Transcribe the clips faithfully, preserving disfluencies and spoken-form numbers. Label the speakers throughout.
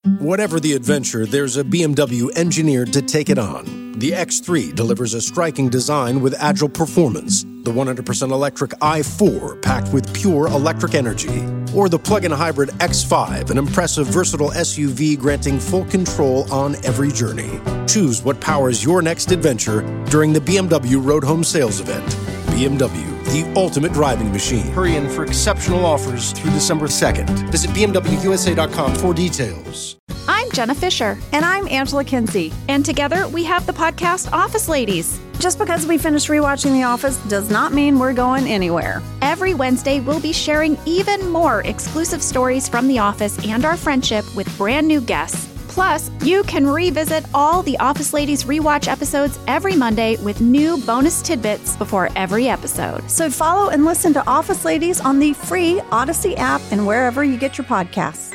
Speaker 1: Whatever the adventure, there's a B M W engineered to take it on. The X three delivers a striking design with agile performance. The one hundred percent electric i four packed with pure electric energy. Or the plug-in hybrid X five, an impressive versatile S U V granting full control on every journey. Choose what powers your next adventure during the B M W Road Home Sales Event. B M W, the ultimate driving machine. Hurry in for exceptional offers through December second. Visit B M W U S A dot com for details.
Speaker 2: I'm Jenna Fisher.
Speaker 3: And I'm Angela Kinsey.
Speaker 2: And together we have the podcast Office Ladies.
Speaker 3: Just because we finished rewatching The Office does not mean we're going anywhere.
Speaker 2: Every Wednesday, we'll be sharing even more exclusive stories from The Office and our friendship with brand new guests. Plus, you can revisit all the Office Ladies rewatch episodes every Monday with new bonus tidbits before every episode.
Speaker 3: So follow and listen to Office Ladies on the free Odyssey app and wherever you get your podcasts.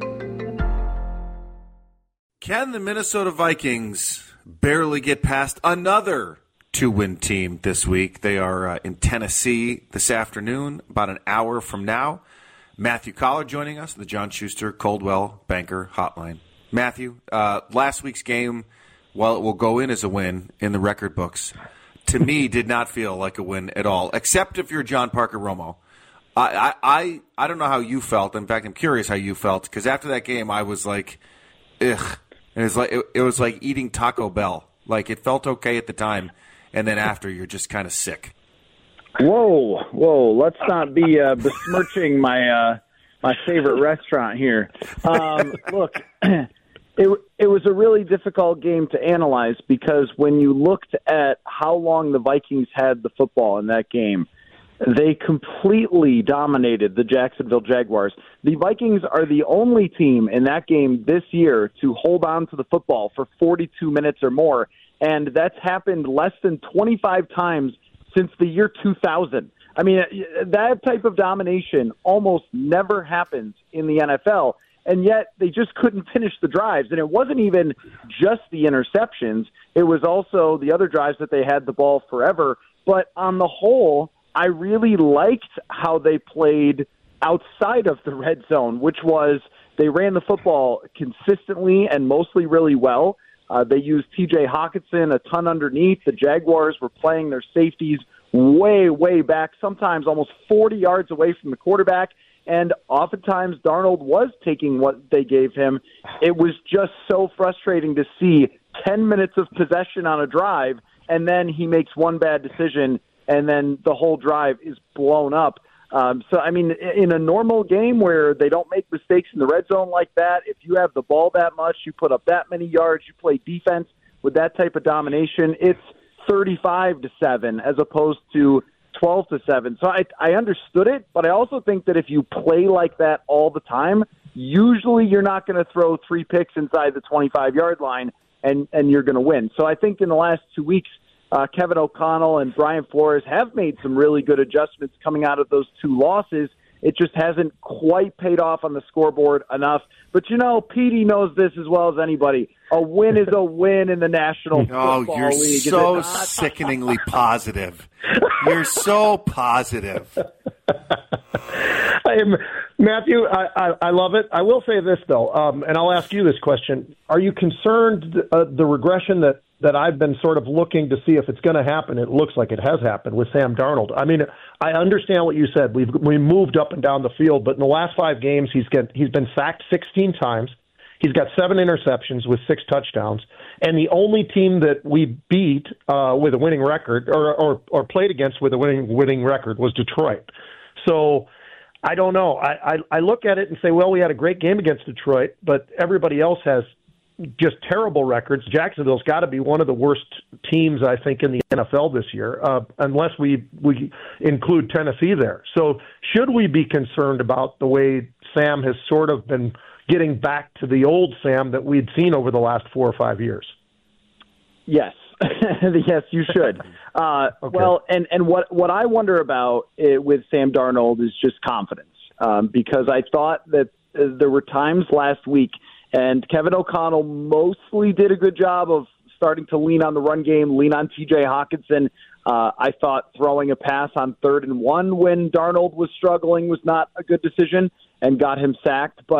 Speaker 4: Can the Minnesota Vikings barely get past another two-win team this week? They are uh, in Tennessee this afternoon, about an hour from now. Matthew Collar joining us, the John Schuster Coldwell Banker Hotline. Matthew, uh, last week's game, while it will go in as a win in the record books, to me did not feel like a win at all, except if you're John Parker Romo. I, I, I don't know how you felt. In fact, I'm curious how you felt, because after that game, I was like, ugh. And it was like it, it was like eating Taco Bell. Like, it felt okay at the time, and then after, you're just kind of sick.
Speaker 5: Whoa, whoa! Let's not be uh, besmirching my uh, my favorite restaurant here. Um, look, it it was a really difficult game to analyze because when you looked at how long the Vikings had the football in that game, they completely dominated the Jacksonville Jaguars. The Vikings are the only team in that game this year to hold on to the football for forty-two minutes or more, and that's happened less than twenty-five times since the year two thousand. I mean, that type of domination almost never happens in the N F L, and yet they just couldn't finish the drives. And it wasn't even just the interceptions. It was also the other drives that they had the ball forever. But on the whole, I really liked how they played outside of the red zone, which was they ran the football consistently and mostly really well. Uh, they used T J Hockenson a ton underneath. The Jaguars were playing their safeties way, way back, sometimes almost forty yards away from the quarterback. And oftentimes Darnold was taking what they gave him. It was just so frustrating to see ten minutes of possession on a drive, and then he makes one bad decision, and then the whole drive is blown up. Um, so, I mean, in a normal game where they don't make mistakes in the red zone like that, if you have the ball that much, you put up that many yards, you play defense with that type of domination, it's thirty-five to seven as opposed to twelve to seven. So I, I understood it, but I also think that if you play like that all the time, usually you're not going to throw three picks inside the twenty-five-yard line and, and you're going to win. So I think in the last two weeks, Uh, Kevin O'Connell and Brian Flores have made some really good adjustments coming out of those two losses. It just hasn't quite paid off on the scoreboard enough. But, you know, Petey knows this as well as anybody. A win is a win in the National
Speaker 4: Oh,
Speaker 5: Football
Speaker 4: you're
Speaker 5: League.
Speaker 4: so sickeningly positive. You're so positive.
Speaker 6: I am, Matthew, I, I, I love it. I will say this, though, um, and I'll ask you this question. Are you concerned uh, the regression that that I've been sort of looking to see if it's going to happen? It looks like it has happened with Sam Darnold. I mean, I understand what you said. We've we moved up and down the field, but in the last five games, he's get, he's been sacked sixteen times. He's got seven interceptions with six touchdowns. And the only team that we beat uh, with a winning record or, or or played against with a winning winning record was Detroit. So I don't know. I, I, I look at it and say, well, we had a great game against Detroit, but everybody else has just terrible records. Jacksonville's got to be one of the worst teams, I think, in the N F L this year, uh, unless we, we include Tennessee there. So should we be concerned about the way Sam has sort of been getting back to the old Sam that we'd seen over the last four or five years?
Speaker 5: Yes. Yes, you should. Uh,
Speaker 6: okay.
Speaker 5: Well, and, and what, what I wonder about it with Sam Darnold is just confidence, um, because I thought that uh, there were times last week and Kevin O'Connell mostly did a good job of starting to lean on the run game, lean on T J Hockenson. Uh, I thought throwing a pass on third and one when Darnold was struggling was not a good decision and got him sacked. But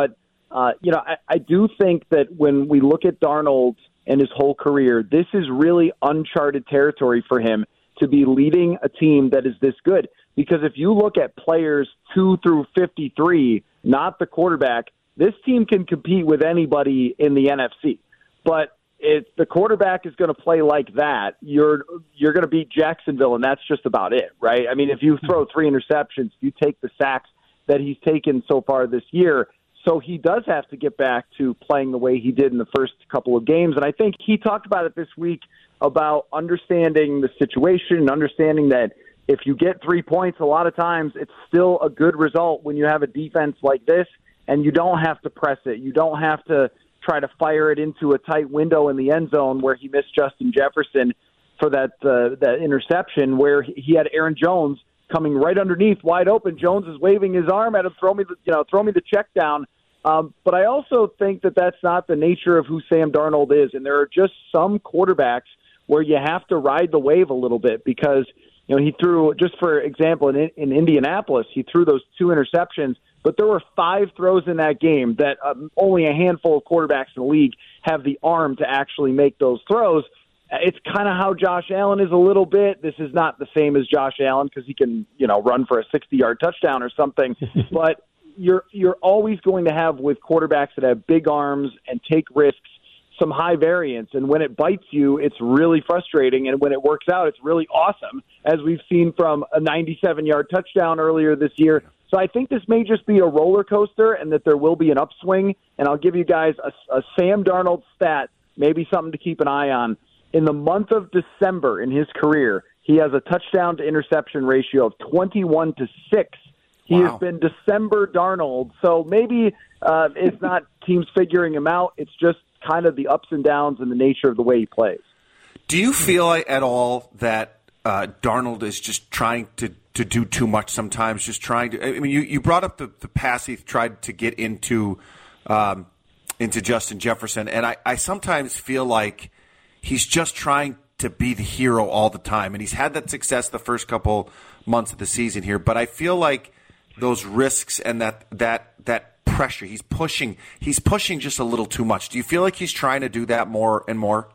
Speaker 5: uh, you know, I, I do think that when we look at Darnold and his whole career, this is really uncharted territory for him to be leading a team that is this good. Because if you look at players two through fifty-three, not the quarterback, this team can compete with anybody in the N F C. But if the quarterback is going to play like that, you're you're going to beat Jacksonville, and that's just about it, right? I mean, if you throw three interceptions, you take the sacks that he's taken so far this year. So he does have to get back to playing the way he did in the first couple of games. And I think he talked about it this week about understanding the situation and understanding that if you get three points, a lot of times it's still a good result when you have a defense like this, and you don't have to press it. You don't have to try to fire it into a tight window in the end zone where he missed Justin Jefferson for that uh, that interception, where he had Aaron Jones coming right underneath, wide open. Jones is waving his arm at him, throw me the, you know, throw me the check down. Um, but I also think that that's not the nature of who Sam Darnold is, and there are just some quarterbacks where you have to ride the wave a little bit because, you know, he threw, just for example, in, in Indianapolis, he threw those two interceptions, but there were five throws in that game that um, only a handful of quarterbacks in the league have the arm to actually make those throws. It's kind of how Josh Allen is a little bit. This is not the same as Josh Allen because he can, you know, run for a sixty-yard touchdown or something, but you're you're always going to have with quarterbacks that have big arms and take risks some high variance, and when it bites you, it's really frustrating, and when it works out, it's really awesome, as we've seen from a ninety-seven-yard touchdown earlier this year. So I think this may just be a roller coaster and that there will be an upswing, and I'll give you guys a, a Sam Darnold stat, maybe something to keep an eye on. In the month of December in his career, he has a touchdown to interception ratio of twenty-one to six. He wow. has been December Darnold, so maybe uh, it's not teams figuring him out, it's just kind of the ups and downs and the nature of the way he plays.
Speaker 4: Do you feel at all that uh, Darnold is just trying to, to do too much sometimes, just trying to – I mean, you, you brought up the, the pass he tried to get into um, into Justin Jefferson, and I, I sometimes feel like he's just trying to be the hero all the time, and he's had that success the first couple months of the season here, but I feel like those risks and that that that – pressure. He's pushing. He's pushing just a little too much. Do you feel like he's trying to do that more and more?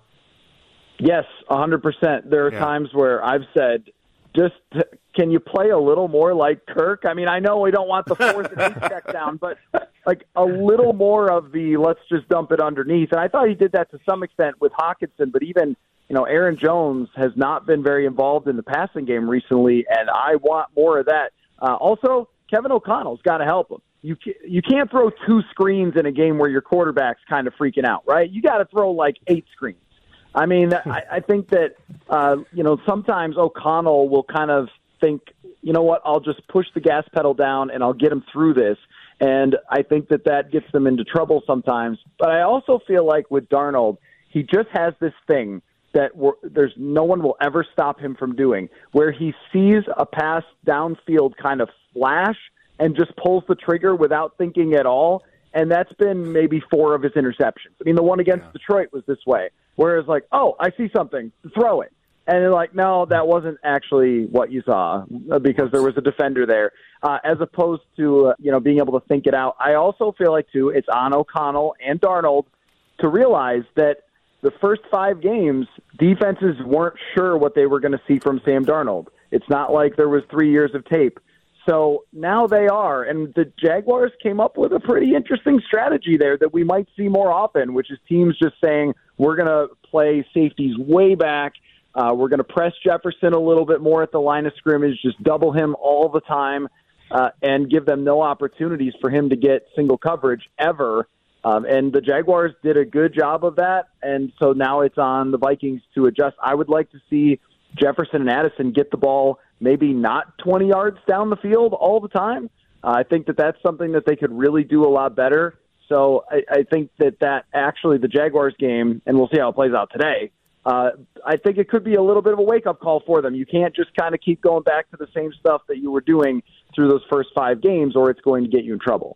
Speaker 5: Yes, one hundred percent. There are
Speaker 4: yeah.
Speaker 5: times where I've said, just can you play a little more like Kirk? I mean, I know we don't want the fourth and eight check down, but like a little more of the let's just dump it underneath. And I thought he did that to some extent with Hockenson, but even, you know, Aaron Jones has not been very involved in the passing game recently, and I want more of that. Uh, also, Kevin O'Connell's got to help him. You you can't throw two screens in a game where your quarterback's kind of freaking out, right? You got to throw like eight screens. I mean, I, I think that, uh, you know, sometimes O'Connell will kind of think, you know what, I'll just push the gas pedal down and I'll get him through this. And I think that that gets them into trouble sometimes. But I also feel like with Darnold, he just has this thing that we're, there's no one will ever stop him from doing, where he sees a pass downfield kind of flash and just pulls the trigger without thinking at all. And that's been maybe four of his interceptions. I mean, the one against yeah. Detroit was this way, where it's like, oh, I see something, throw it. And they're like, no, that wasn't actually what you saw because there was a defender there, uh, as opposed to, uh, you know, being able to think it out. I also feel like, too, it's on O'Connell and Darnold to realize that the first five games, defenses weren't sure what they were going to see from Sam Darnold. It's not like there was three years of tape. So now they are, and the Jaguars came up with a pretty interesting strategy there that we might see more often, which is teams just saying, we're going to play safeties way back, uh, we're going to press Jefferson a little bit more at the line of scrimmage, just double him all the time, uh, and give them no opportunities for him to get single coverage ever. Um, and the Jaguars did a good job of that, and so now it's on the Vikings to adjust. I would like to see Jefferson and Addison get the ball maybe not twenty yards down the field all the time. Uh, I think that that's something that they could really do a lot better. So I, I think that that actually the Jaguars game, and we'll see how it plays out today, uh, I think it could be a little bit of a wake-up call for them. You can't just kind of keep going back to the same stuff that you were doing through those first five games, or it's going to get you in trouble.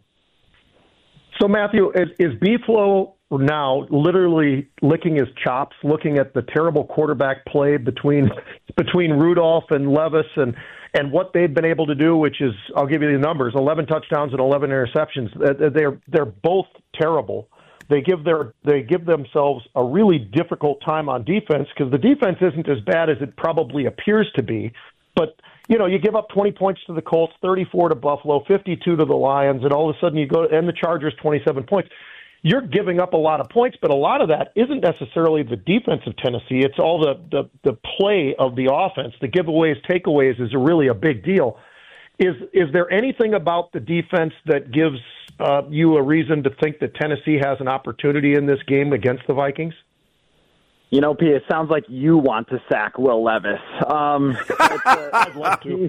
Speaker 6: So, Matthew, is, is Beeflo now literally licking his chops, looking at the terrible quarterback play between between Rudolph and Levis, and and what they've been able to do, which is, I'll give you the numbers, eleven touchdowns and eleven interceptions. They're they're both terrible. They give their they give themselves a really difficult time on defense because the defense isn't as bad as it probably appears to be. But, you know, you give up twenty points to the Colts, thirty-four to Buffalo, fifty-two to the Lions, and all of a sudden you go, and the Chargers, twenty-seven points. You're giving up a lot of points, but a lot of that isn't necessarily the defense of Tennessee. It's all the, the, the play of the offense. The giveaways, takeaways is really a big deal. Is is there anything about the defense that gives uh, you a reason to think that Tennessee has an opportunity in this game against the Vikings?
Speaker 5: You know, P, it sounds like you want to sack Will Levis. Um, uh, I'd love to.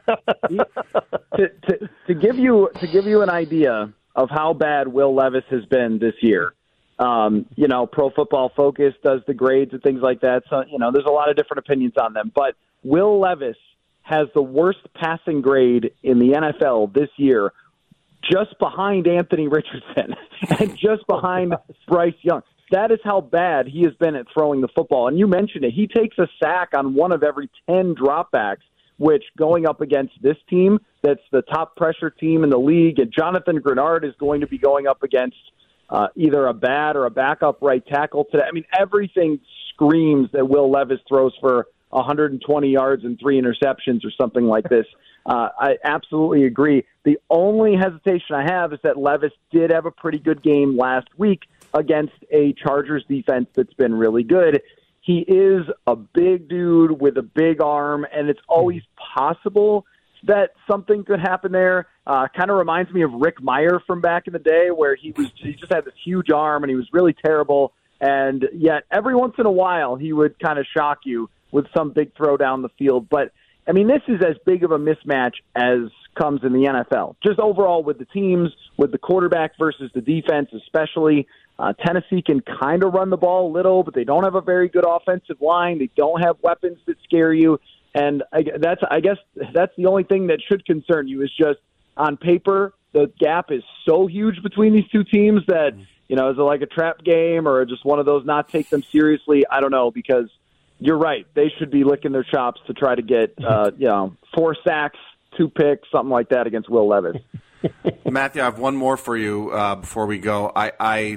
Speaker 5: to, to. To give you to give you an idea of how bad Will Levis has been this year, um, you know, Pro Football Focus does the grades and things like that. So, you know, there's a lot of different opinions on them. But Will Levis has the worst passing grade in the N F L this year, just behind Anthony Richardson and just behind Bryce Young. That is how bad he has been at throwing the football. And you mentioned it. He takes a sack on one of every ten dropbacks, which going up against this team, that's the top pressure team in the league, and Jonathan Grenard is going to be going up against uh, either a bad or a backup right tackle today. I mean, everything screams that Will Levis throws for one hundred twenty yards and three interceptions or something like this. Uh, I absolutely agree. The only hesitation I have is that Levis did have a pretty good game last week against a Chargers defense that's been really good. He is a big dude with a big arm, and it's always possible that something could happen there. Uh, kind of reminds me of Rick Meyer from back in the day, where he was he just had this huge arm and he was really terrible, and yet every once in a while he would kind of shock you with some big throw down the field. But I mean, this is as big of a mismatch as comes in the N F L. Just overall with the teams, with the quarterback versus the defense especially. Uh, Tennessee can kind of run the ball a little, but they don't have a very good offensive line. They don't have weapons that scare you. And I, that's, I guess that's the only thing that should concern you is just on paper, the gap is so huge between these two teams that, you know, is it like a trap game or just one of those not take them seriously? I don't know, because you're right. They should be licking their chops to try to get, uh, you know, four sacks, two picks, something like that against Will Levis.
Speaker 4: Matthew, I have one more for you uh, before we go. I, I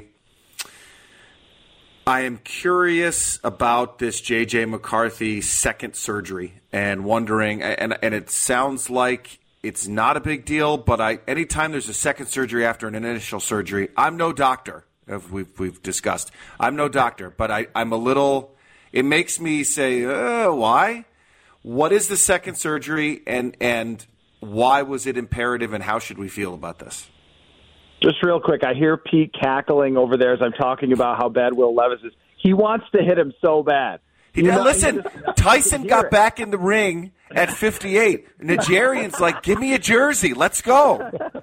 Speaker 4: I am curious about this J J McCarthy second surgery and wondering, and and it sounds like it's not a big deal, but I anytime there's a second surgery after an initial surgery, I'm no doctor, as we've, we've discussed. I'm no doctor, but I, I'm a little, it makes me say, uh, why? What is the second surgery, and and why was it imperative, and how should we feel about this?
Speaker 5: Just real quick, I hear Pete cackling over there as I'm talking about how bad Will Levis is. He wants to hit him so bad.
Speaker 4: He, you know, listen, he just, Tyson got it. back in the ring at fifty-eight. Nigerian's like, give me a jersey. Let's go.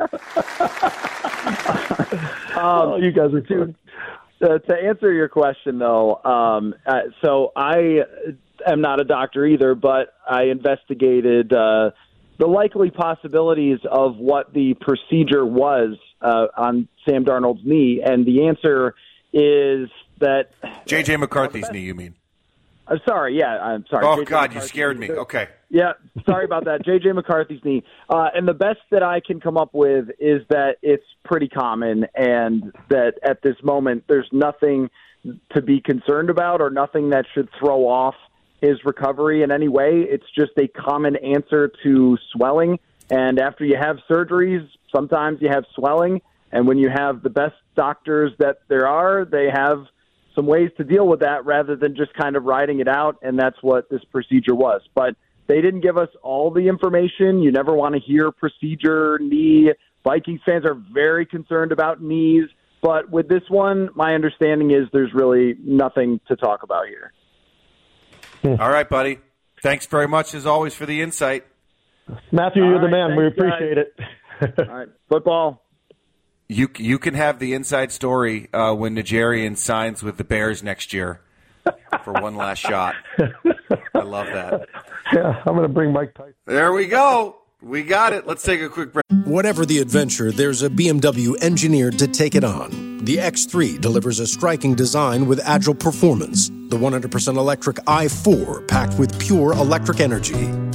Speaker 5: um, oh, you guys are too. Uh, to answer your question, though, um, uh, so I am not a doctor either, but I investigated uh, the likely possibilities of what the procedure was uh, on Sam Darnold's knee, and the answer is that
Speaker 4: J J McCarthy's knee, you mean?
Speaker 5: I'm sorry, yeah, I'm sorry.
Speaker 4: Oh,
Speaker 5: J J
Speaker 4: God,
Speaker 5: McCarthy's
Speaker 4: you scared me.
Speaker 5: knee.
Speaker 4: Okay.
Speaker 5: Yeah, sorry about that. J J McCarthy's knee. Uh, and the best that I can come up with is that it's pretty common and that at this moment there's nothing to be concerned about or nothing that should throw off his recovery in any way. It's just a common answer to swelling. And after you have surgeries, sometimes you have swelling. And when you have the best doctors that there are, they have some ways to deal with that rather than just kind of riding it out. And that's what this procedure was. But they didn't give us all the information. You never want to hear procedure, knee. Vikings fans are very concerned about knees. But with this one, my understanding is there's really nothing to talk about here.
Speaker 4: All right, buddy. Thanks very much, as always, for the insight.
Speaker 6: Matthew, you're
Speaker 5: All
Speaker 6: the
Speaker 5: right,
Speaker 6: man. We
Speaker 5: thanks,
Speaker 6: appreciate
Speaker 5: guys.
Speaker 6: it.
Speaker 5: All right, football.
Speaker 4: You you can have the inside story uh, when Nigerian signs with the Bears next year for one last shot. I love that.
Speaker 6: Yeah, I'm going to bring Mike Tyson.
Speaker 4: There we go. We got it. Let's take a quick break.
Speaker 1: Whatever the adventure, there's a B M W engineered to take it on. The X three delivers a striking design with agile performance. The one hundred percent electric i four, packed with pure electric energy.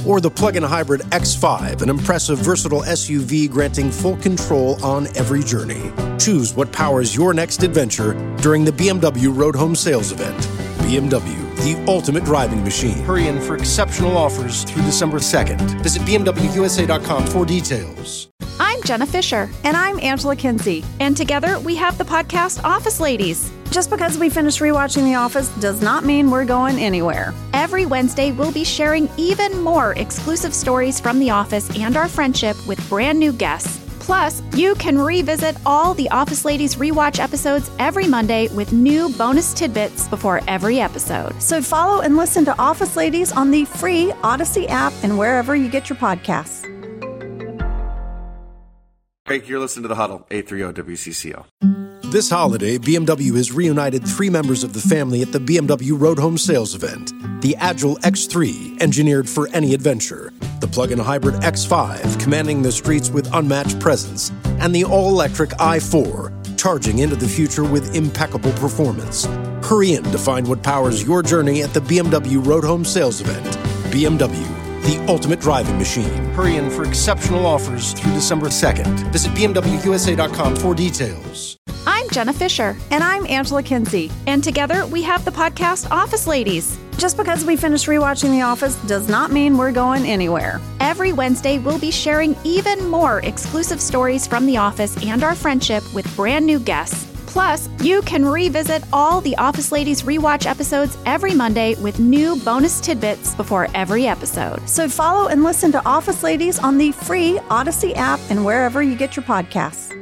Speaker 1: or the plug-in hybrid X five, an impressive, versatile S U V granting full control on every journey. Choose what powers your next adventure during the B M W Road Home Sales Event. B M W, the ultimate driving machine. Hurry in for exceptional offers through December second. Visit B M W U S A dot com for details.
Speaker 2: I'm Jenna Fisher.
Speaker 3: And I'm Angela Kinsey.
Speaker 2: And together we have the podcast Office Ladies.
Speaker 3: Just because we finished rewatching The Office does not mean we're going anywhere.
Speaker 2: Every Wednesday, we'll be sharing even more exclusive stories from The Office and our friendship with brand new guests. Plus, you can revisit all the Office Ladies rewatch episodes every Monday with new bonus tidbits before every episode.
Speaker 3: So follow and listen to Office Ladies on the free Odyssey app and wherever you get your podcasts.
Speaker 4: Hey, you're listening to The Huddle, eight thirty W C C O.
Speaker 1: This holiday, B M W has reunited three members of the family at the B M W Road Home Sales Event. The Agile X three, engineered for any adventure. The plug-in hybrid X five, commanding the streets with unmatched presence. And the all-electric i four, charging into the future with impeccable performance. Hurry in to find what powers your journey at the B M W Road Home Sales Event. B M W, the ultimate driving machine. Hurry in for exceptional offers through December second. Visit B M W U S A dot com for details.
Speaker 2: I'm Jenna Fisher.
Speaker 3: And I'm Angela Kinsey.
Speaker 2: And together we have the podcast Office Ladies.
Speaker 3: Just because we finished rewatching The Office does not mean we're going anywhere.
Speaker 2: Every Wednesday, we'll be sharing even more exclusive stories from The Office and our friendship with brand new guests. Plus, you can revisit all the Office Ladies rewatch episodes every Monday with new bonus tidbits before every episode.
Speaker 3: So follow and listen to Office Ladies on the free Odyssey app and wherever you get your podcasts.